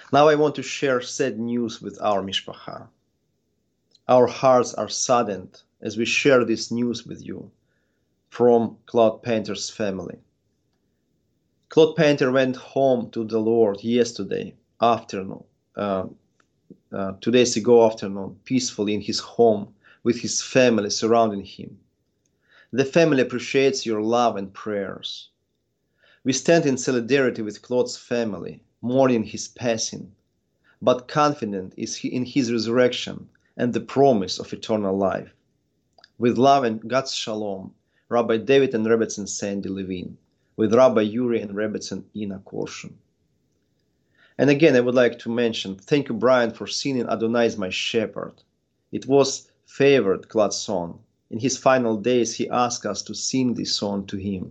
Now I want to share sad news with our mishpacha. Our hearts are saddened as we share this news with you from Claude Painter's family. Claude Painter went home to the Lord yesterday afternoon, 2 days ago afternoon, peacefully in his home with his family surrounding him. The family appreciates your love and prayers. We stand in solidarity with Claude's family, mourning his passing, but confident in his resurrection and the promise of eternal life. With love and God's shalom, Rabbi David and Rebbetzin Sandy Levine, with Rabbi Yuri and Rebbetzin Ina Korshun. And again, I would like to mention, thank you, Brian, for singing Adonai is my shepherd. It was favored Claude's song. In his final days, he asked us to sing this song to him.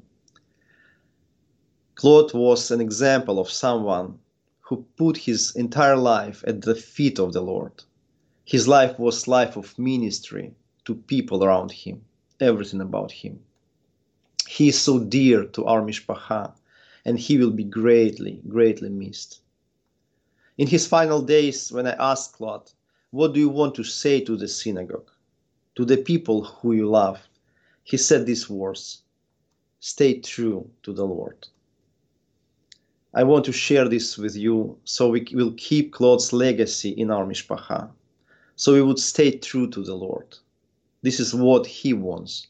Claude was an example of someone who put his entire life at the feet of the Lord. His life was life of ministry to people around him, everything about him. He is so dear to our mishpacha, and he will be greatly, greatly missed. In his final days, when I asked Claude, what do you want to say to the synagogue, to the people who you love, he said these words, stay true to the Lord. I want to share this with you so we will keep Claude's legacy in our mishpacha, so we would stay true to the Lord. This is what he wants.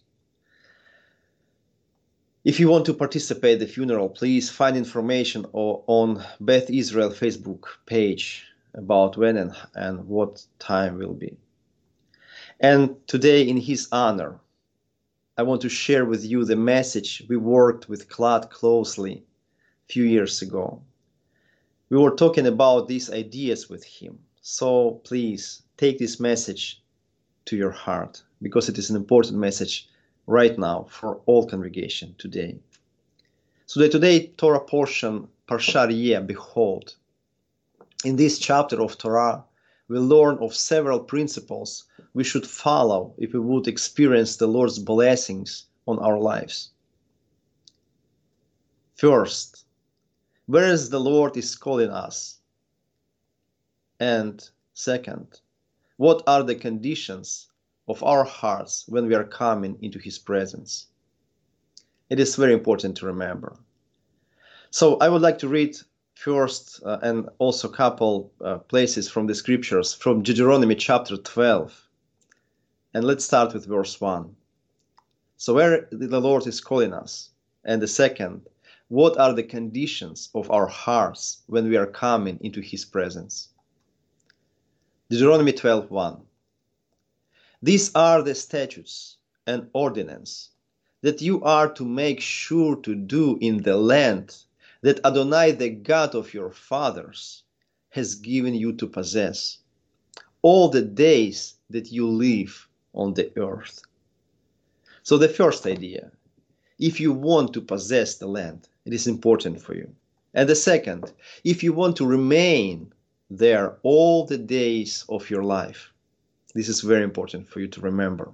If you want to participate in the funeral, please find information on Beth Israel Facebook page about when and what time will be. And today, in his honor, I want to share with you the message we worked with Claude closely a few years ago. We were talking about these ideas with him. So please take this message to your heart, because it is an important message right now for all congregation today. So the today Torah portion, Parshat Yeh, behold. In this chapter of Torah, we learn of several principles we should follow if we would experience the Lord's blessings on our lives. First, where is the Lord is calling us? And second, what are the conditions of our hearts when we are coming into his presence? It is very important to remember. So I would like to read first and also a couple places from the scriptures from Deuteronomy chapter 12. And let's start with verse 1. So where the Lord is calling us? And the second, what are the conditions of our hearts when we are coming into his presence? Deuteronomy 12:1. These are the statutes and ordinances that you are to make sure to do in the land that Adonai, the God of your fathers, has given you to possess, all the days that you live on the earth. So the first idea, if you want to possess the land, it is important for you. And the second, if you want to remain there all the days of your life, this is very important for you to remember.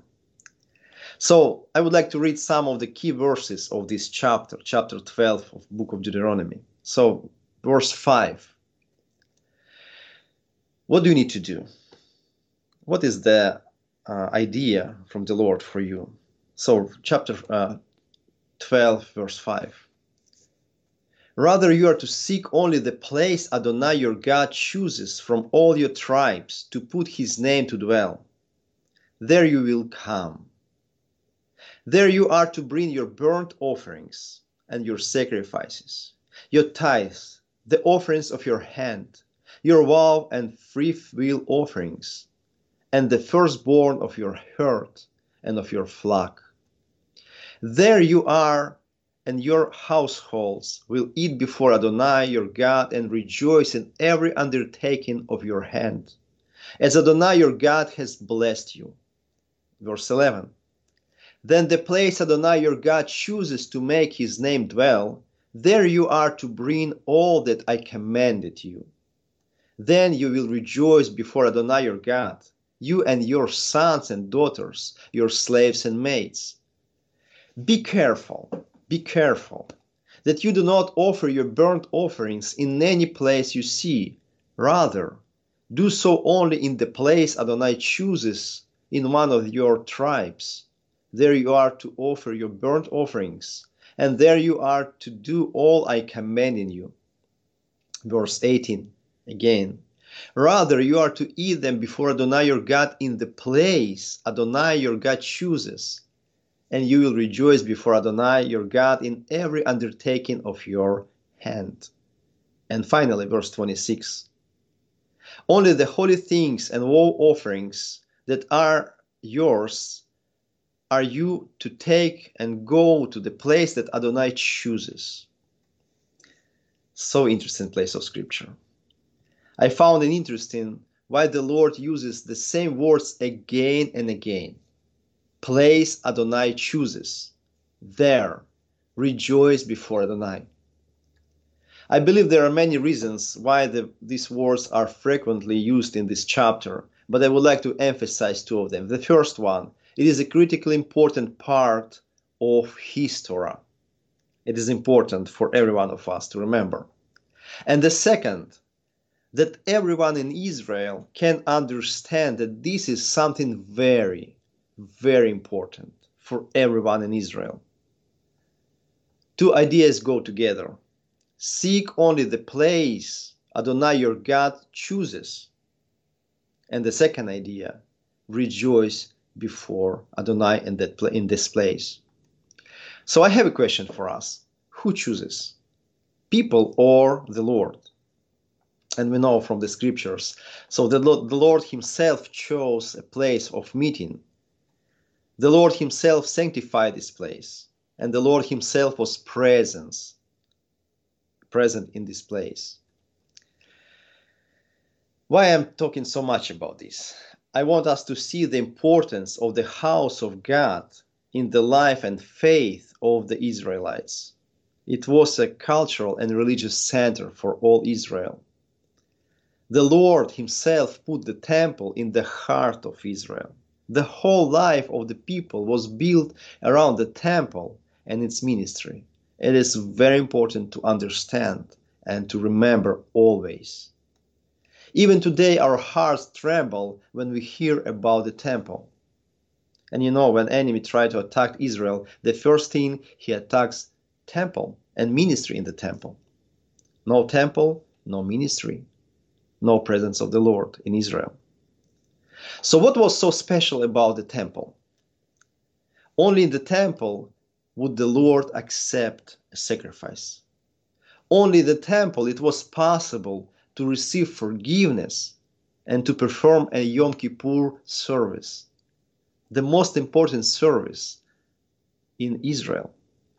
So I would like to read some of the key verses of this chapter 12 of the book of Deuteronomy. So verse 5. What do you need to do? What is the idea from the Lord for you? So chapter 12, verse 5. Rather, you are to seek only the place Adonai your God chooses from all your tribes to put his name to dwell. There you will come. There you are to bring your burnt offerings and your sacrifices, your tithes, the offerings of your hand, your vow and free will offerings, and the firstborn of your herd and of your flock. There you are, and your households will eat before Adonai your God and rejoice in every undertaking of your hand, as Adonai your God has blessed you. Verse 11. Then the place Adonai your God chooses to make his name dwell, there you are to bring all that I commanded you. Then you will rejoice before Adonai your God, you and your sons and daughters, your slaves and maids. Be careful that you do not offer your burnt offerings in any place you see, Rather, do so only in the place Adonai chooses in one of your tribes. There you are to offer your burnt offerings, and there you are to do all I command in you. Verse 18 again. Rather, you are to eat them before Adonai your God in the place Adonai your God chooses, and you will rejoice before Adonai your God in every undertaking of your hand. And finally, verse 26. Only the holy things and woe offerings that are yours are you to take and go to the place that Adonai chooses. So interesting place of scripture. I found it interesting why the Lord uses the same words again and again. Place Adonai chooses. There, rejoice before Adonai. I believe there are many reasons why these words are frequently used in this chapter, but I would like to emphasize two of them. The first one, it is a critically important part of His Torah. It is important for every one of us to remember. And the second, that everyone in Israel can understand that this is something very, very important for everyone in Israel. Two ideas go together. Seek only the place Adonai your God chooses. And the second idea, rejoice before Adonai in this place. So I have a question for us. Who chooses? People or the Lord? And we know from the scriptures. So the Lord Himself chose a place of meeting. The Lord Himself sanctified this place. And the Lord Himself was present in this place. Why I'm talking so much about this? I want us to see the importance of the house of God in the life and faith of the Israelites. It was a cultural and religious center for all Israel. The Lord Himself put the temple in the heart of Israel. The whole life of the people was built around the temple and its ministry. It is very important to understand and to remember always. Even today, our hearts tremble when we hear about the temple. And you know, when enemy tries to attack Israel, the first thing he attacks temple and ministry in the temple. No temple, no ministry, no presence of the Lord in Israel. So what was so special about the temple? Only in the temple would the Lord accept a sacrifice. Only in the temple it was possible to receive forgiveness and to perform a Yom Kippur service, the most important service in Israel.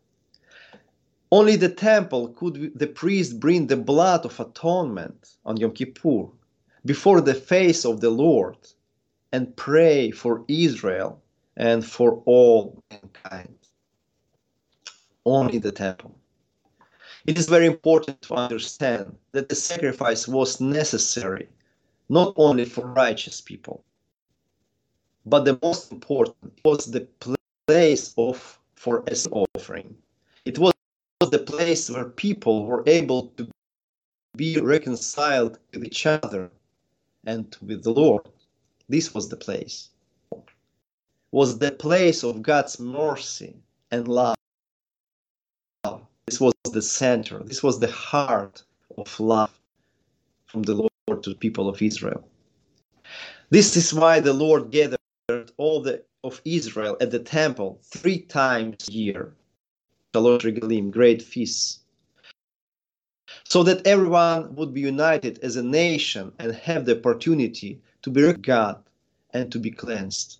Only the temple could the priest bring the blood of atonement on Yom Kippur before the face of the Lord and pray for Israel and for all mankind. Only the temple. It is very important to understand that the sacrifice was necessary not only for righteous people, but the most important was the place for a sin offering. It was the place where people were able to be reconciled with each other and with the Lord. This was the place. Was the place of God's mercy and love. This was the center. This was the heart of love from the Lord to the people of Israel. This is why the Lord gathered all of Israel at the temple 3 times a year. Shalot Regalim, great feasts. So that everyone would be united as a nation and have the opportunity to be with God and to be cleansed.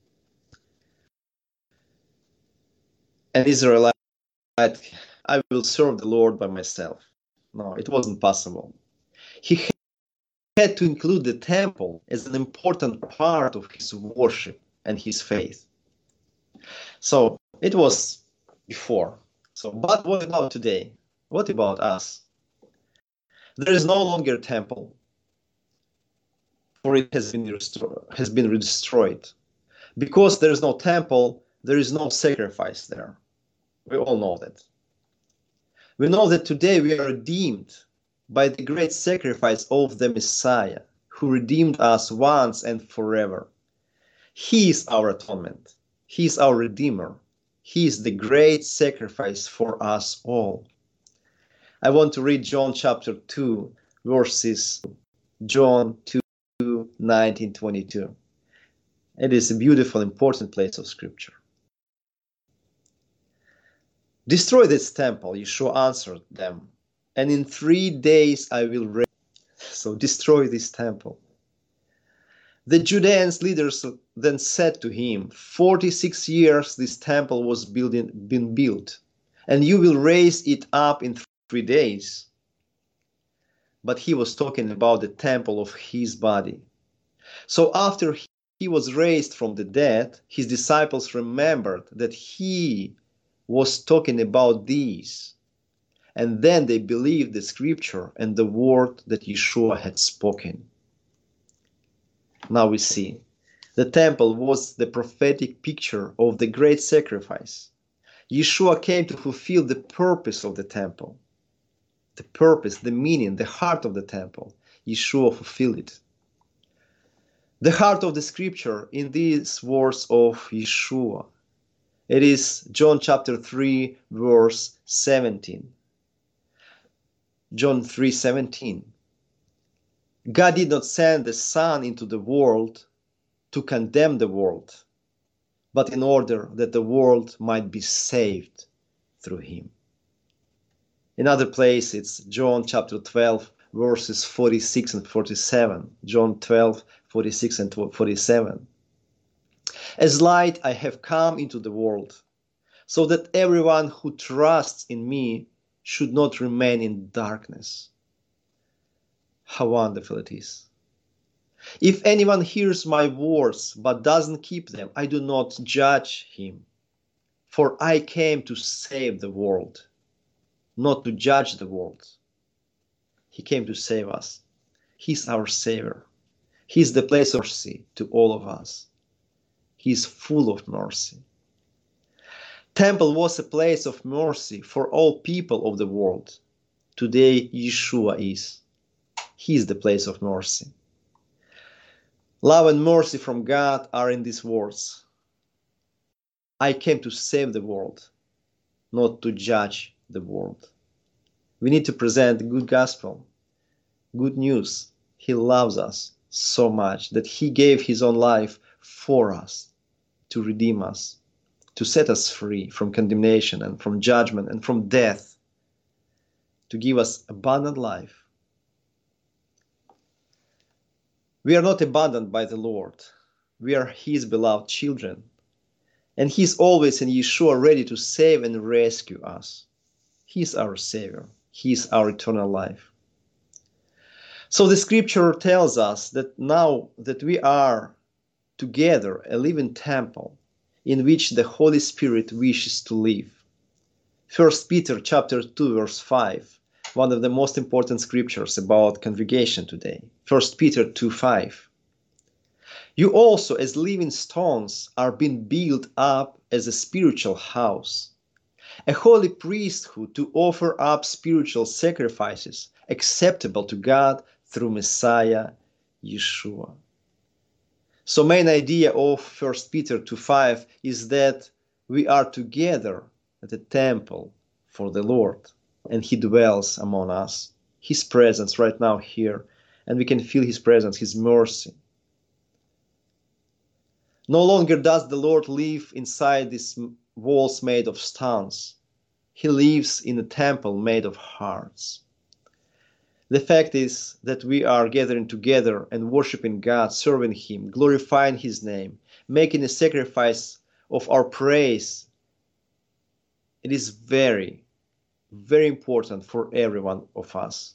An Israelite, I will serve the Lord by myself. No, it wasn't possible. He had to include the temple as an important part of his worship and his faith. So it was before. But what about today? What about us? There is no longer a temple, for it has been destroyed. Because there is no temple, there is no sacrifice there. We all know that. We know that today we are redeemed by the great sacrifice of the Messiah, who redeemed us once and forever. He is our atonement. He is our Redeemer. He is the great sacrifice for us all. I want to read John chapter 2, verses John 2, 19, 22. It is a beautiful, important place of scripture. Destroy this temple, Yeshua answered them, and in 3 days I will raise. So destroy this temple. The Judeans leaders then said to him, 46 years this temple was been built, and you will raise it up in 3 days. But he was talking about the temple of his body. So after he was raised from the dead, his disciples remembered that he was talking about these. And then they believed the scripture and the word that Yeshua had spoken. Now we see, the temple was the prophetic picture of the great sacrifice. Yeshua came to fulfill the purpose of the temple. The purpose, the meaning, the heart of the temple. Yeshua fulfilled it. The heart of the scripture in these words of Yeshua. It is John chapter 3, verse 17. John 3:17. God did not send the Son into the world to condemn the world, but in order that the world might be saved through him. Another place, it's John chapter 12, verses 46 and 47. John 12, 46 and 47. As light I have come into the world, so that everyone who trusts in me should not remain in darkness. How wonderful it is. If anyone hears my words but doesn't keep them, I do not judge him. For I came to save the world, not to judge the world. He came to save us. He's our Savior. He's the place of mercy to all of us. He's full of mercy. Temple was a place of mercy for all people of the world. Today, Yeshua is. He is the place of mercy. Love and mercy from God are in these words. I came to save the world, not to judge the world. We need to present the good gospel, good news. He loves us so much that he gave his own life for us, to redeem us, to set us free from condemnation and from judgment and from death, to give us abundant life. We are not abandoned by the Lord. We are his beloved children. And he is always in Yeshua ready to save and rescue us. He is our Savior. He is our eternal life. So the scripture tells us that now that we are together a living temple in which the Holy Spirit wishes to live. 1 Peter chapter 2 verse 5. One of the most important scriptures about congregation today. 1 Peter 2:5. You also, as living stones, are being built up as a spiritual house, a holy priesthood to offer up spiritual sacrifices acceptable to God through Messiah Yeshua. So main idea of 1 Peter 2:5 is that we are together at the temple for the Lord. And he dwells among us, his presence right now here, and we can feel his presence, his mercy. No longer does the Lord live inside these walls made of stones. He lives in a temple made of hearts. The fact is that we are gathering together and worshiping God, serving him, glorifying his name, making a sacrifice of our praise. It is very important for every one of us.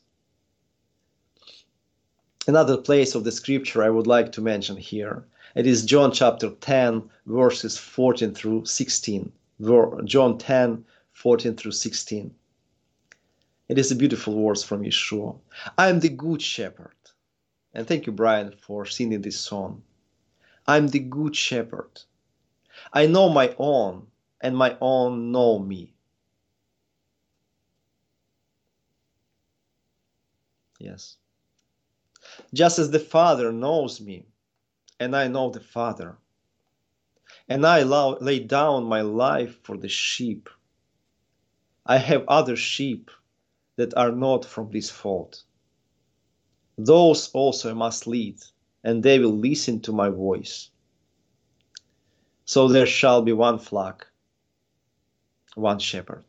Another place of the scripture I would like to mention here. It is John chapter 10, verses 14 through 16. John 10, 14 through 16. It is a beautiful words from Yeshua. I am the good shepherd. And thank you, Brian, for singing this song. I am the good shepherd. I know my own, and my own know me. Yes. Just as the Father knows me, and I know the Father, and I lay down my life for the sheep. I have other sheep that are not from this fold. Those also I must lead, and they will listen to my voice. So there shall be one flock, one shepherd.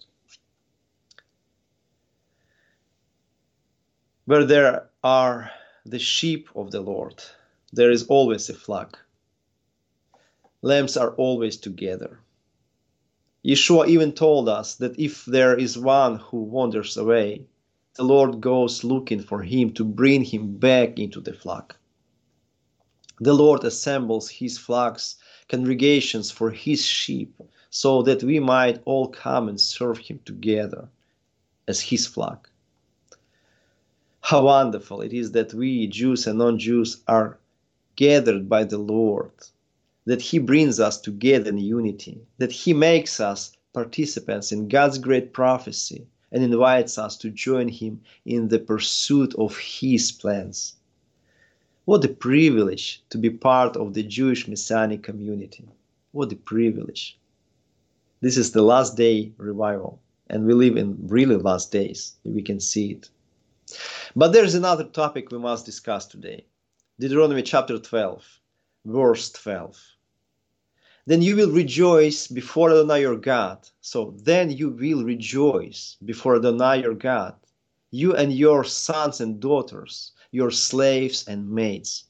Where there are the sheep of the Lord, there is always a flock. Lambs are always together. Yeshua even told us that if there is one who wanders away, the Lord goes looking for him to bring him back into the flock. The Lord assembles his flocks, congregations for his sheep, so that we might all come and serve him together as his flock. How wonderful it is that we, Jews and non-Jews, are gathered by the Lord, that he brings us together in unity, that he makes us participants in God's great prophecy and invites us to join him in the pursuit of his plans. What a privilege to be part of the Jewish Messianic community. What a privilege. This is the last day revival, and we live in really last days. We can see it. But there's another topic we must discuss today. Deuteronomy chapter 12, verse 12. Then you will rejoice before Adonai your God. So then you will rejoice before Adonai your God, you and your sons and daughters, your slaves and maids.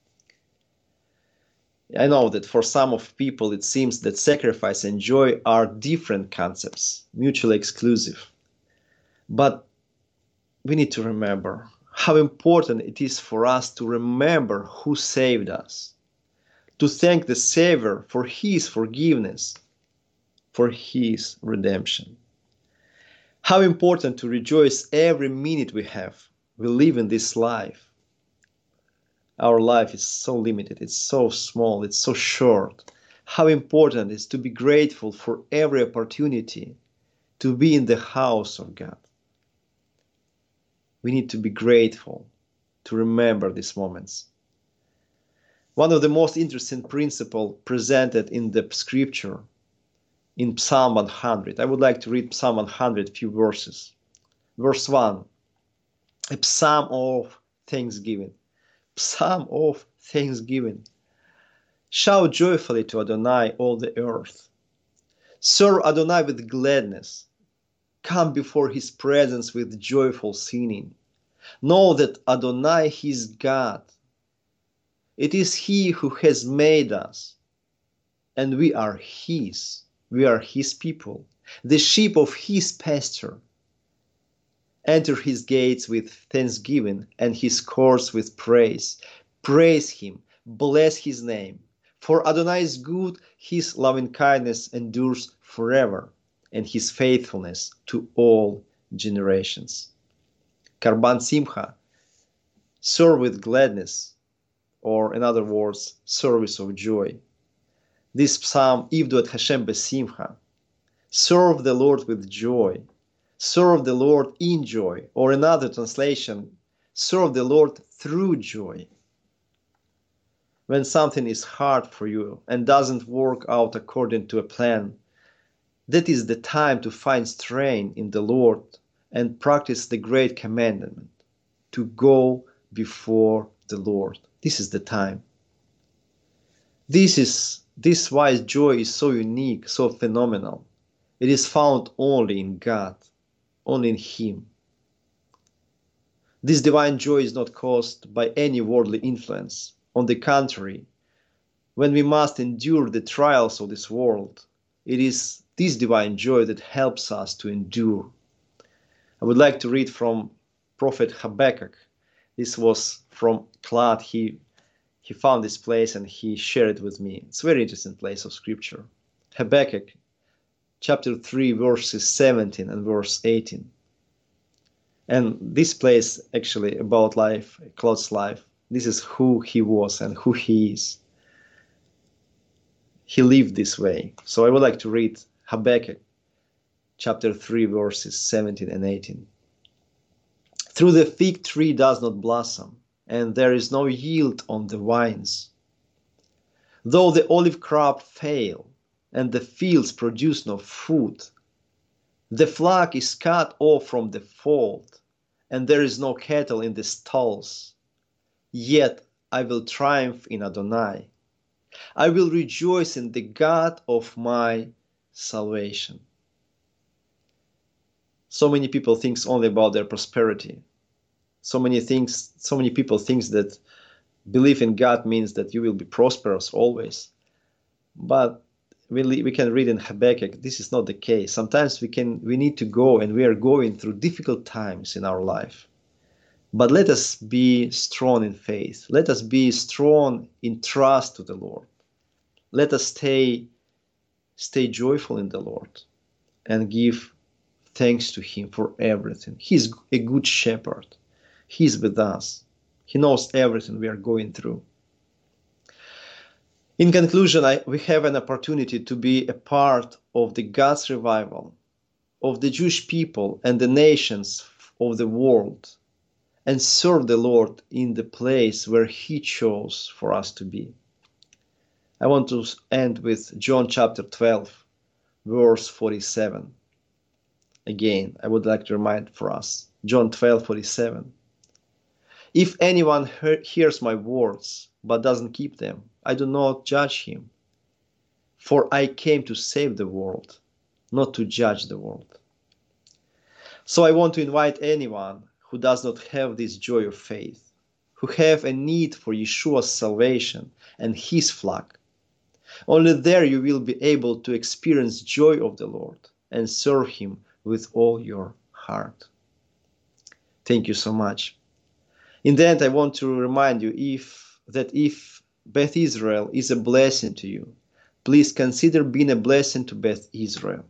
I know that for some of people it seems that sacrifice and joy are different concepts, mutually exclusive. But we need to remember how important it is for us to remember who saved us, to thank the Savior for his forgiveness, for his redemption. How important to rejoice every minute we have. We live in this life. Our life is so limited, it's so small, it's so short. How important it is to be grateful for every opportunity to be in the house of God. We need to be grateful to remember these moments. One of the most interesting principles presented in the scripture in Psalm 100. I would like to read Psalm 100, few verses. Verse 1, a psalm of thanksgiving. Psalm of thanksgiving. Shout joyfully to Adonai, all the earth. Serve Adonai with gladness. Come before his presence with joyful singing. Know that Adonai is God. It is he who has made us, and we are his. We are his people, the sheep of his pasture. Enter his gates with thanksgiving and his courts with praise. Praise him, bless his name. For Adonai is good, his loving kindness endures forever, and his faithfulness to all generations. Karban Simcha, serve with gladness, or in other words, service of joy. This psalm, Ivdu et Hashem besimcha, serve the Lord with joy, serve the Lord in joy, or another translation, serve the Lord through joy. When something is hard for you and doesn't work out according to a plan, that is the time to find strength in the Lord and practice the great commandment, to go before the Lord. This is the time. This wise joy is so unique, so phenomenal. It is found only in God, only in him. This divine joy is not caused by any worldly influence. On the contrary, when we must endure the trials of this world, it is this divine joy that helps us to endure. I would like to read from Prophet Habakkuk. This was from Claude. He found this place and he shared it with me. It's a very interesting place of scripture. Habakkuk chapter 3 verses 17 and verse 18. And this place actually about life, Claude's life, this is who he was and who he is. He lived this way. So I would like to read Habakkuk chapter 3 verses 17 and 18. Through the fig tree does not blossom, and there is no yield on the vines. Though the olive crop fail, and the fields produce no fruit, the flock is cut off from the fold, and there is no cattle in the stalls. Yet I will triumph in Adonai. I will rejoice in the God of my salvation. So many people think only about their prosperity. So many people think that belief in God means that you will be prosperous always. But we can read in Habakkuk, this is not the case. Sometimes we need to go, and we are going through difficult times in our life. But let us be strong in faith. Let us be strong in trust to the Lord. Let us stay joyful in the Lord and give thanks to Him for everything. He's a good shepherd. He's with us. He knows everything we are going through. In conclusion, we have an opportunity to be a part of the God's revival, of the Jewish people and the nations of the world, and serve the Lord in the place where He chose for us to be. I want to end with John chapter 12, verse 47. Again, I would like to remind for us, John 12:47. If anyone hears my words but doesn't keep them, I do not judge him. For I came to save the world, not to judge the world. So I want to invite anyone who does not have this joy of faith, who have a need for Yeshua's salvation and His flock. Only there you will be able to experience joy of the Lord and serve Him with all your heart. Thank you so much. In the end, I want to remind you that if Beth Israel is a blessing to you, please consider being a blessing to Beth Israel.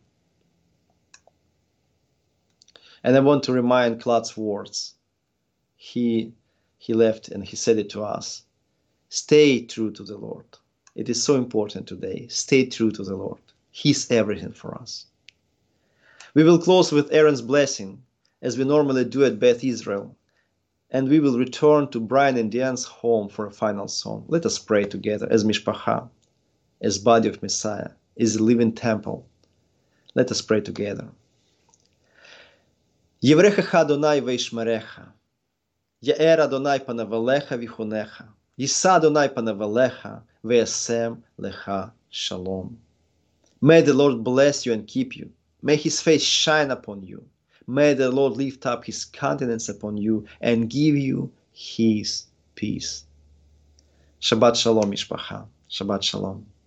And I want to remind Claude's words. He left and he said it to us. Stay true to the Lord. It is so important today. Stay true to the Lord. He's everything for us. We will close with Aaron's blessing, as we normally do at Beth Israel, and we will return to Brian and Diane's home for a final song. Let us pray together as Mishpacha, as body of Messiah, as a living temple. Let us pray together. Yevrechecha Adonai veishmerecha, Yaer Adonai panavalecha vichonecha, Yisa Adonai panavalecha ve'asem lecha shalom. May the Lord bless you and keep you. May His face shine upon you. May the Lord lift up His countenance upon you and give you His peace. Shabbat Shalom, Mishpacha. Shabbat Shalom.